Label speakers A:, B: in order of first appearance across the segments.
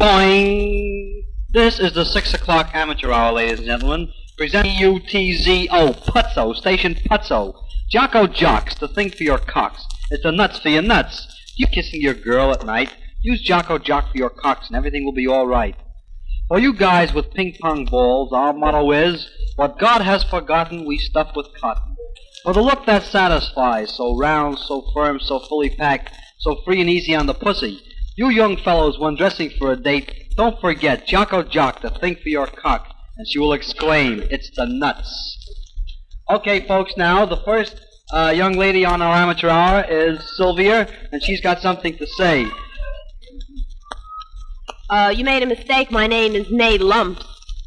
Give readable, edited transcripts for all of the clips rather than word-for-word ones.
A: Boing! This is the 6 o'clock amateur hour, ladies and gentlemen. Presenting UTZO, Putzo, Station Putzo. Jocko Jocks, the thing for your cocks. It's the nuts for your nuts. You kissing your girl at night, use Jocko Jock for your cocks and everything will be all right. For you guys with ping pong balls, our motto is, what God has forgotten, we stuff with cotton. For the look that satisfies, so round, so firm, so fully packed, so free and easy on the pussy. You young fellows, when dressing for a date, don't forget Jocko Jock, the thing for your cock, and she will exclaim, it's the nuts. Okay, folks, now, the first young lady on our amateur hour is Sylvia, and she's got something to say.
B: You made a mistake. My name is May Lumps.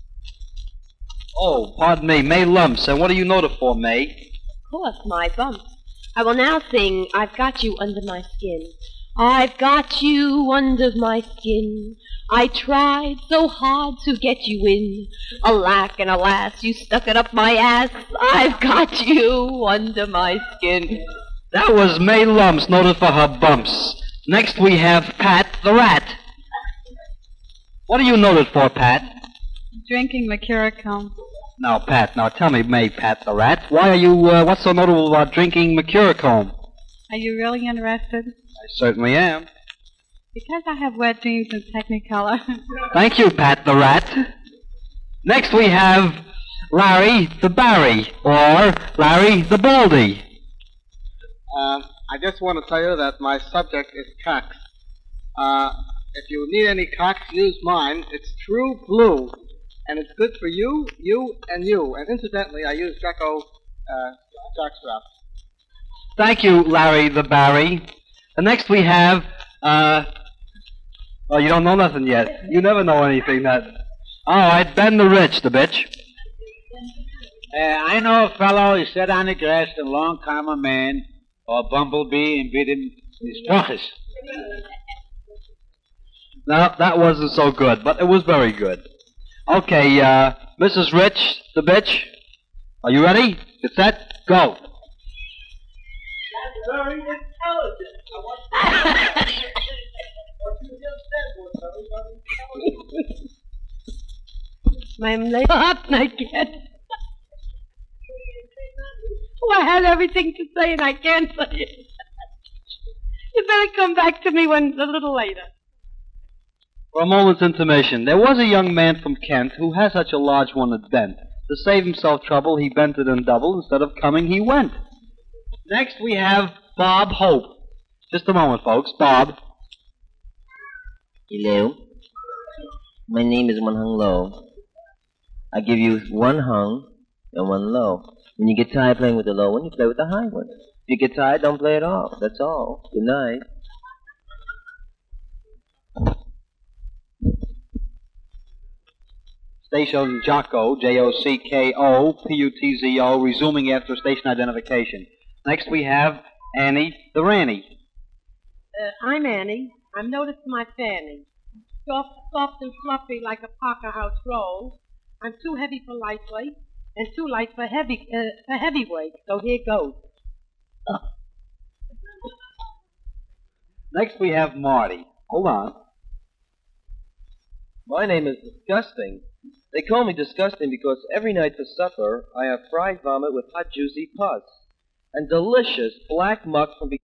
A: Oh, pardon me, May Lumps. And what are you noted for, May?
B: Of course, my bumps. I will now sing, I've Got You Under My Skin. I've got you under my skin. I tried so hard to get you in. Alack and alas, you stuck it up my ass. I've got you under my skin.
A: That was May Lumps, noted for her bumps. Next we have Pat the Rat. What are you noted for, Pat?
C: Drinking Mercurochrome.
A: Now, Pat, now tell me, May, Pat the Rat, why are you, what's so notable about drinking Mercurochrome?
C: Are you really interested?
A: I certainly am.
C: Because I have wet dreams in Technicolor.
A: Thank you, Pat the Rat. Next we have Larry the Barry, or Larry the Baldy.
D: I just want to tell you that my subject is cocks. If you need any cocks, use mine. It's True Blue, and it's good for you, and you. And incidentally, I use Jocko Jockstrap.
A: Thank you, Larry the Barry. And next we have, oh, you don't know nothing yet. You never know anything that. All right, Ben the Rich, the bitch.
E: I know a fellow who sat on the grass and long come a man or a bumblebee and bid him his pockets.
A: No, that wasn't so good, but it was very good. Okay, Mrs. Rich, the bitch, are you ready? Get set, go.
F: That's very intelligent. I want to what you just said was very intelligent.
B: I'm late up and I can't. Oh, I had everything to say and I can't say it. You better come back to me a little later.
A: For a moment's intermission, there was a young man from Kent who had such a large one at bent. To save himself trouble, he bent it and doubled. Instead of coming, he went. Next, we have Bob Hope. Just a moment, folks. Bob.
G: Hello. My name is One Hung Low. I give you one hung and one low. When you get tired playing with the low one, you play with the high one. If you get tired, don't play at all. That's all. Good night.
A: Station Jocko, Jocko, Putzo, resuming after station identification. Next we have Annie the Ranny.
B: I'm Annie. I'm noted for my fanny. Soft and fluffy like a Parker House roll. I'm too heavy for lightweight and too light for heavyweight. So here goes.
A: Next we have Marty. Hold on.
H: My name is Disgusting. They call me Disgusting because every night for supper I have fried vomit with hot juicy pus and delicious black muck from